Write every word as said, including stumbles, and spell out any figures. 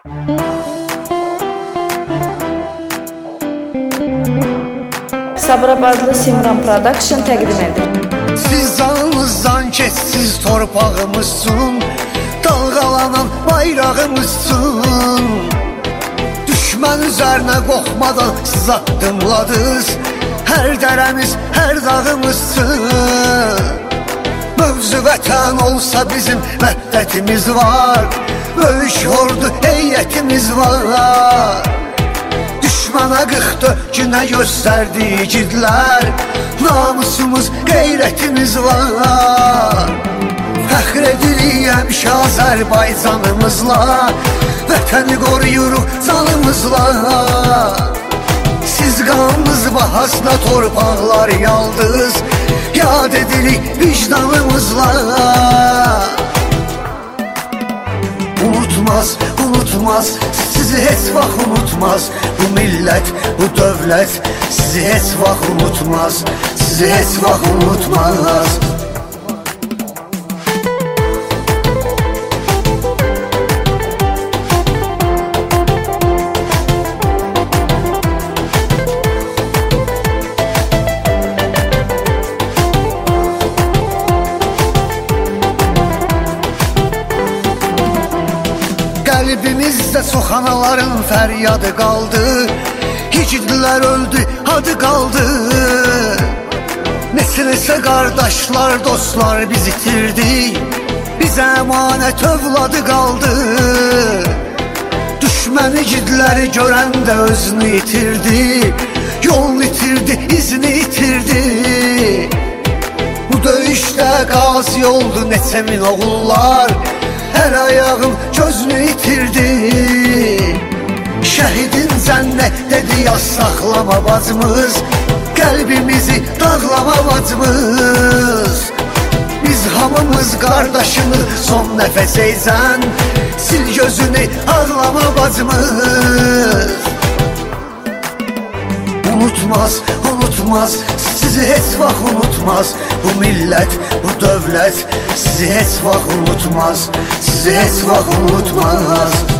Sabirabadlı Simran Production təqdim edir. Siz canımızdan keçsiz torpağımızsın, dalgalanan bayrağımızsın. Düşmən üzərinə qorxmadan siz addımladınız, hər dərəmiz, hər dağımızsın. Mövzu vətən olsa bizim vəhdətimiz var, böyük ordu heyətimiz var. Düşmana qırx dökünə göstərdi igidlər, namusumuz, qeyrətimiz var. Fəxr edirik həmişə Azərbaycanımızla, vətəni qoruyuruq canımızla. Siz qanımız bahasına torpaqlar yaldınız, yad edirik vicdanımızla. Unutmaz, unutmaz, sizi heç vaxt unutmaz. Bu millət, bu dövlət sizi heç vaxt unutmaz, sizi heç vaxt unutmaz. Qəlbimizdə çox anaların fəryadı qaldı, igidlər öldü, adı qaldı. Neçə-neçə qardaşlar, dostlar biz itirdik, bizə əmanət övladı qaldı. Düşmən igidləri görəndə özünü itirdi, yolunu itirdi, izini itirdi. Bu döyüşdə qazi oldu neçə min oğullar, hər ayağım gözünü itirdi. Şəhidin cənnətdədir yaz saxlama bacımız, qəlbimizi dağlama bacımız. Biz hamımız qardaşını son nəfəs eyzən, sil gözünü ağlama bacımız. Unutmaz, unutmaz, sizi heç vaxt unutmaz. Bu millət, bu dövlət sizi heç vaxt unutmaz, sizi heç vaxt unutmaz.